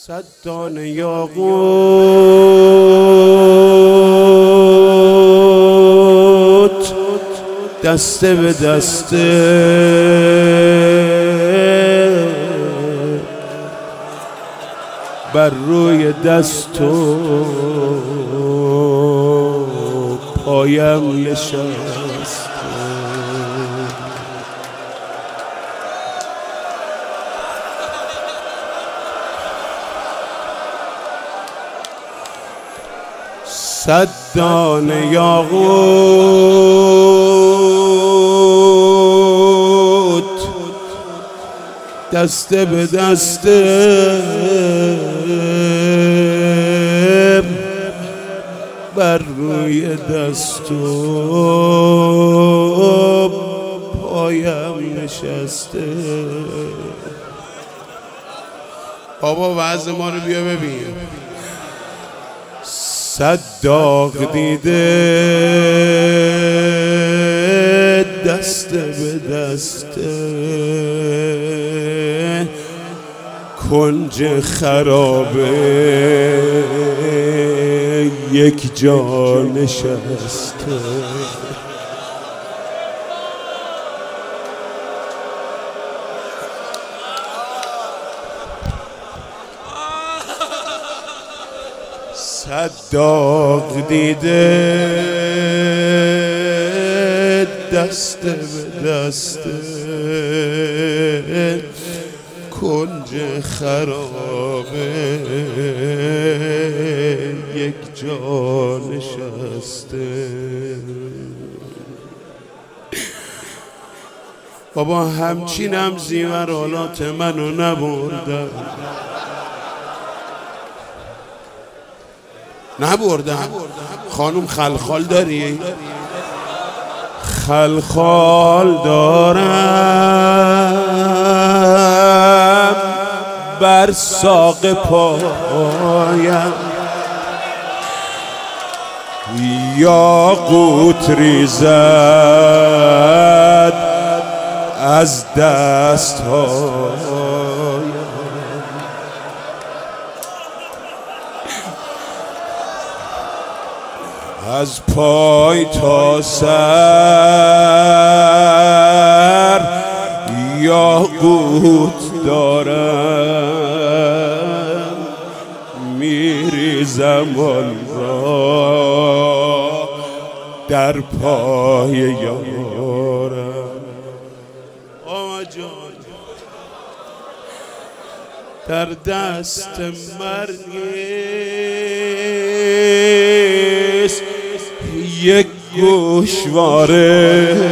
صد دانه یاقوت دسته به دسته بر روی دست و پایم نشست. صد دانه یاقوت دسته به دسته بر روی دست و پایم نشسته. بابا وضع ما رو بیا ببین. صد داغ دیده دسته به دسته کنج خرابه یک جا نشسته. صد داغ دیده دسته به دسته کنج خرابه یک جا نشسته. بابا همچینم زیورالات منو نبردن خانوم خلخال داری؟ خلخال دارم بر ساق پایم یاقوت ریزد از دست هایم. از پای تا سر یاقوت دارم میریزم آن را در پای یارم. آقا جان در دست مرگیست یک گوشواره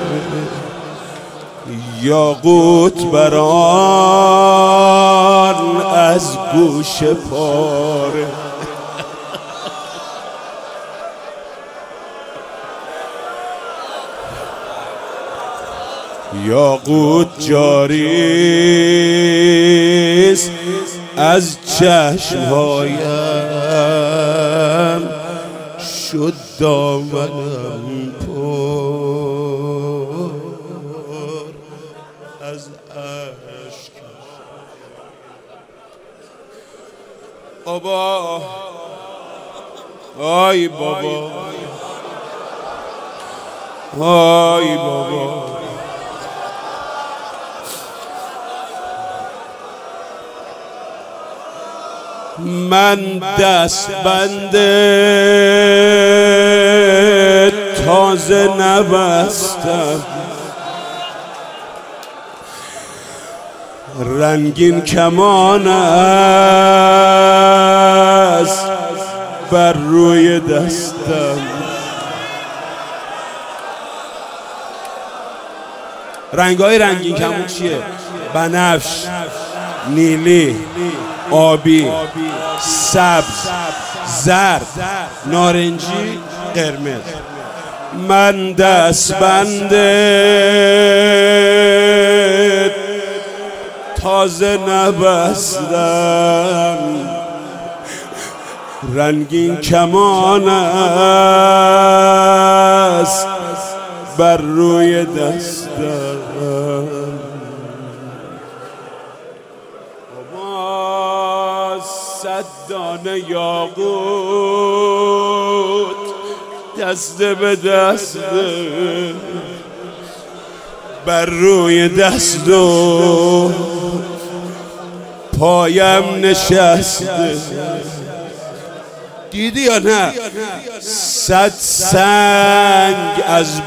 یاقوت بران از گوش پاره. یاقوت جاریست از چشمهایم شد دامنم پر از اشک. بابا آی بابا آی بابا من دست بنده تازه نبستم رنگین کمان است بر روی دستم. رنگای رنگین کمان چیه؟ بنفش، نیلی، آبی، سبز، زرد، نارنجی، قرمز. من دست بنده تازه نبستم رنگین کمان است بر روی دستم. 100 دانه یاقوت دسته به دسته بر روی دست و پایم نشسته. دیدی یا نه؟ 100 سنگ از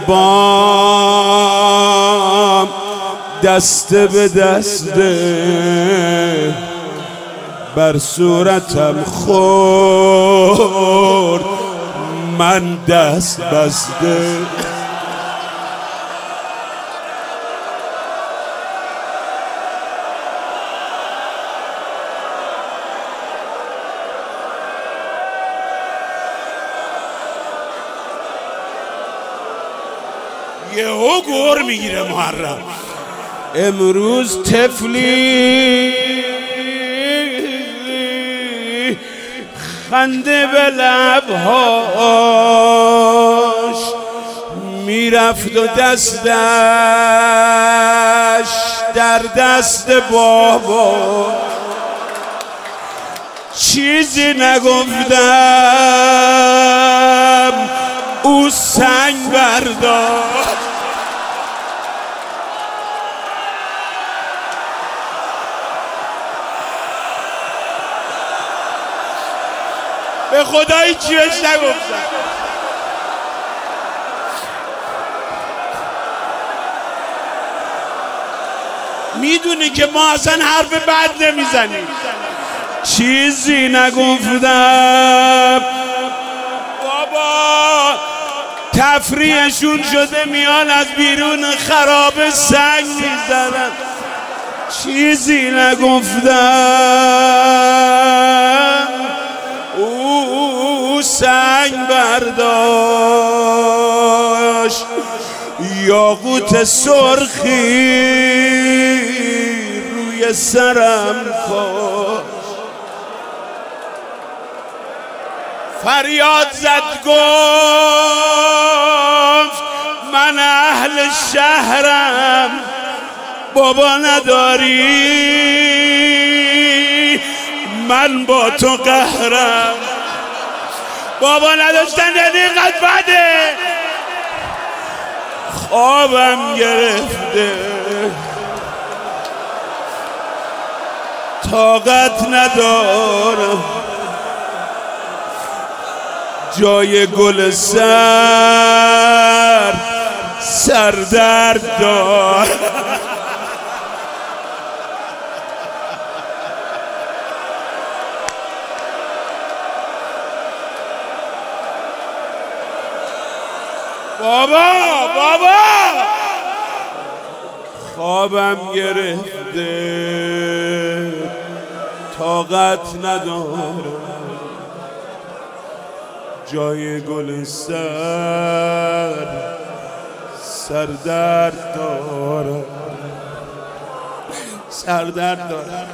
بام دسته به دسته بر صورتم خورد من دست بسته. یهو گور میگیره محرم. امروز طفلی خنده به لبهاش میرفت و دستش در دست بابا. چیزی نگفتم او سنگ برداشت. به خدایی چی بهش نگفتم. میدونی که ما اصلا حرف بد نمیزنیم. چیزی نگفتم بابا. تفریحشون شده میان از بیرون خراب سنگ میزنن. چیزی نگفتم او سنگ برداشت. یاقوت سرخی روی سرم کاشت. فریاد زد گفت من اهل شهرم بابا نداری من با تو قهرم. بابا نداشتن یعنی اینقدر بده. خوابم گرفته طاقت ندارم جای گل سردرد دار. بابا خوابم گرفته طاقت ندارم جای گل سردرد دارم. سردرد دارم.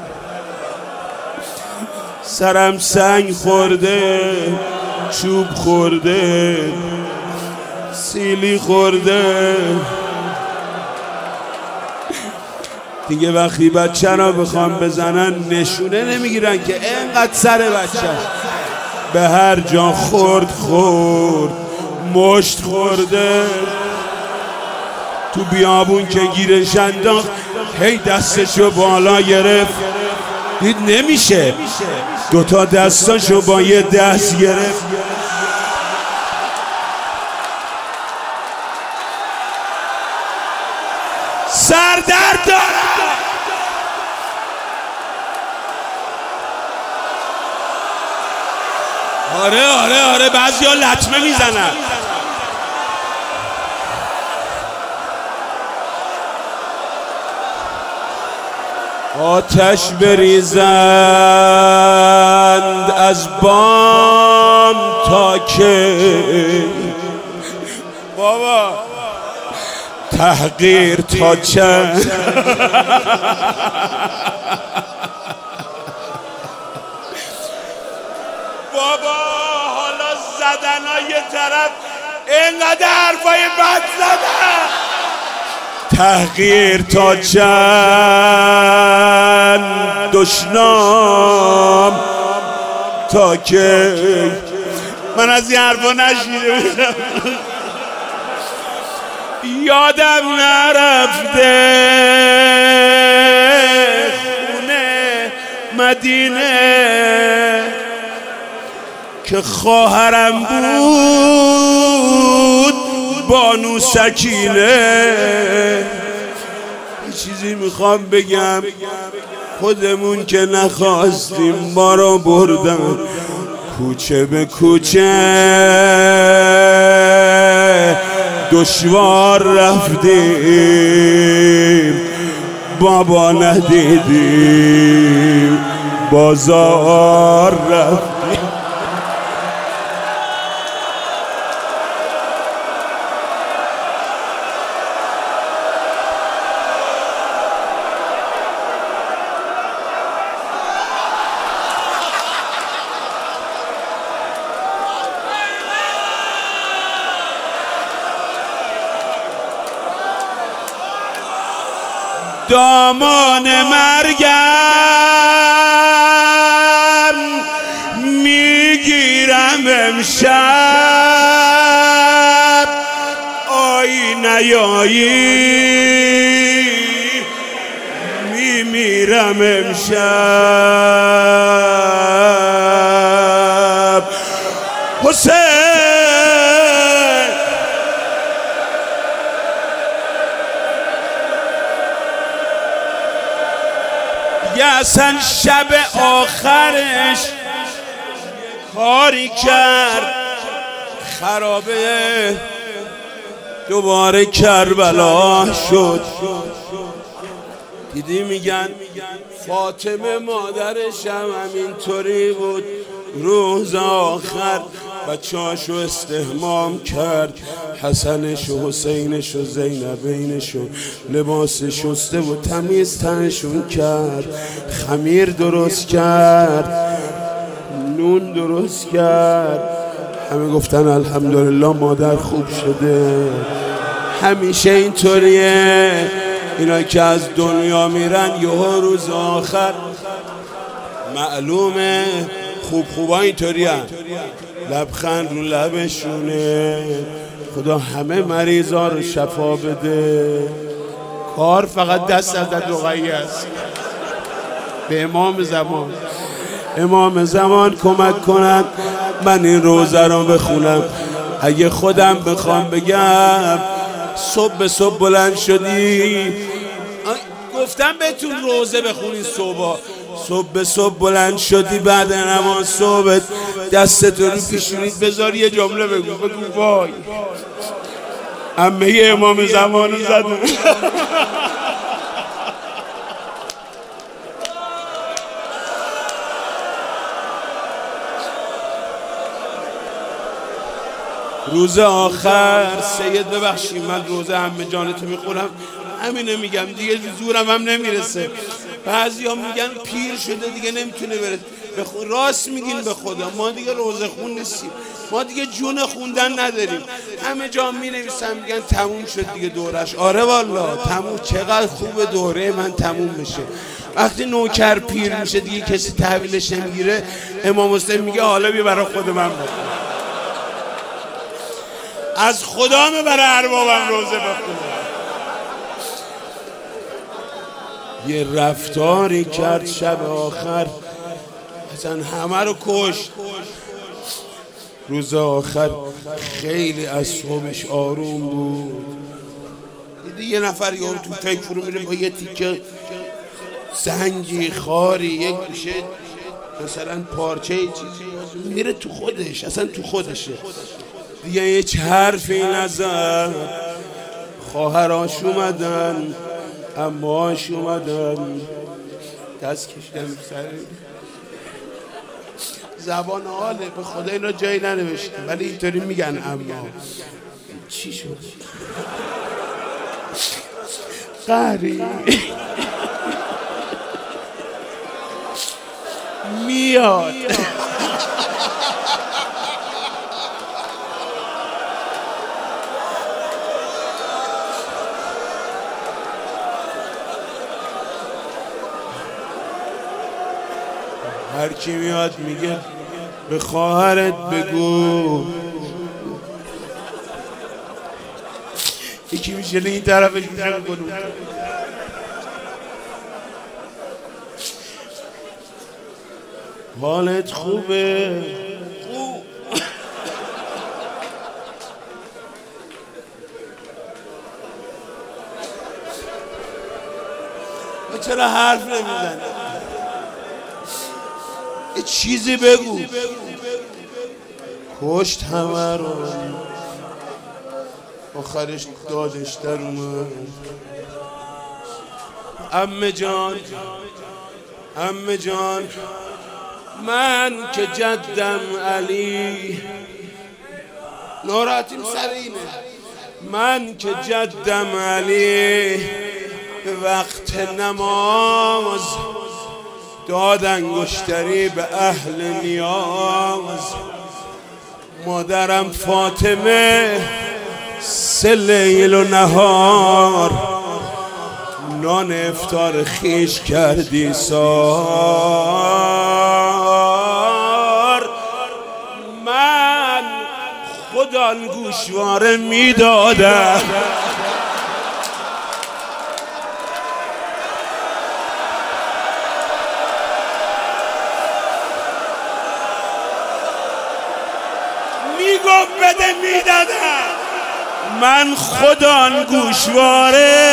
سرم سنگ خورده چوب خورده سیلی خورده. دیگه وقتی بچه را بخوام بزنن نشونه نمیگیرن که اینقدر سر بچه به هر جا خورد مشت خورده. تو بیابون که گیرش انداخت هی دستشو بالا گرفت دید نمیشه دوتا دستاشو با یه دست گرفت. سردرد دارم. آره بعضی ها لطمه میزنن. آتش بریزند از بام تا که بابا تحقیر تا چند. بابا حالا زدن ها یه طرف اینقدر حرفای بد زدن. تحقیر تا چند دشنام تا که من از این حرفا نشیده بودم. یادم نرفته خونه مدینه که خواهرم بود بانو سکینه. یه چیزی میخوام بگم، خودمون که نخواستیم ما رو بردن کوچه به کوچه، دشوار رفتیم بابا ندیدیم، بازار رفتیم. دامان مرگم میگیرم امشب، آی نیایی میمیرم امشب. حسین اصلا شب آخرش کاری کرد خرابه، دوباره کربلا شد. دیدی میگن فاطمه مادرش هم همینطوری بود، روز آخر بچه‌هاشو استحمام کرد، حسنش و حسینش و زینبینش و لباس شسته و تمیز تنشون کرد، خمیر درست کرد، نون درست کرد. همه گفتن الحمدلله مادر خوب شده. همیشه اینطوریه، اینا که از دنیا میرن یهو روز آخر معلومه خوبا اینطوری هن، لبخند رو لبشونه. خدا همه مریضا رو شفا بده. کار فقط دست از رقیه است. به امام زمان کمک کنن من این روزه رو بخونم. اگه خودم بخوام بگم صبح به صبح بلند شدی، گفتم بهتون روزه بخونین صبح به صبح بلند شدی، بعد نماز صبح دستتو رو پیشونیت بذار یه جمله بگو وای عمه امام زمان زدن. روز آخر سید ببخشید من روزه عمه جانتو میخورم، همینه میگم دیگه، زورم هم نمیرسه. بعضی ها میگن پیر شده دیگه نمیتونه بره. راست میگین به خدا، ما دیگه روزه خون نیستیم، ما دیگه جون خوندن نداریم. همه جا مینویسن میگن تموم شد دیگه دورش. آره والا تموم، چقدر خوب دوره من تموم بشه. وقتی نوکر پیر میشه دیگه کسی تحویلش نمیگیره. امام حسین میگه حالا بیا برای خود من بخون. از خدا برای اربابم روزه بخونه. یه رفتاری کرد شب آخر اصلا همه رو کشت. روز آخر خیلی اعصابش آروم بود. دیدی یه نفر یارو تو فکر فرو میره با یه تیکه سنگی خاری یک گوشه مثلا پارچه چیزی میره تو خودش، اصلا تو خودشه دیگه. هیچ حرفی نزد. خواهراش اومدن، عماش اومدن، دست کشیدن سر زبان حاله. به خدا اینا جایی ننوشته ولی اینطوری میگن. اما چی شد؟ قهری میاد. هر کی میاد میگه به خواهرت بگو یکی میشه این طرفش میشه کنون حالت خوبه خوب چرا حرف نمیزنی؟ یه چیزی بگو. کشت همه رو آخرش دادش در اومد. عمه جان عمه جان من که جدم علی ناراحتیم سر اینه من که جدم علی به وقت نماز داد انگشتری به اهل نیاز. مادرم فاطمه سه لیل و نهار نان افطار خیش کردی سار. من خدا گوشواره میدادم میگفت بده میدادم. من خدا گوشواره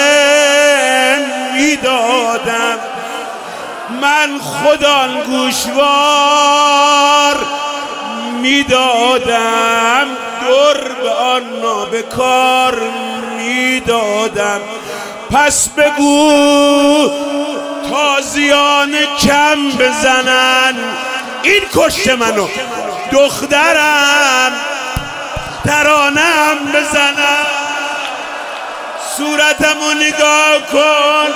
میدادم. من خدا گوشوار میدادم. در به آن نابکار میدادم. پس بگو تازیان کم بزنن. این کشت منو دخترم ترانم بزنم. صورتمو نگاه کن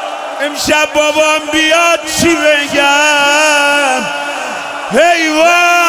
امشب بابام بیاد چی بگم. هی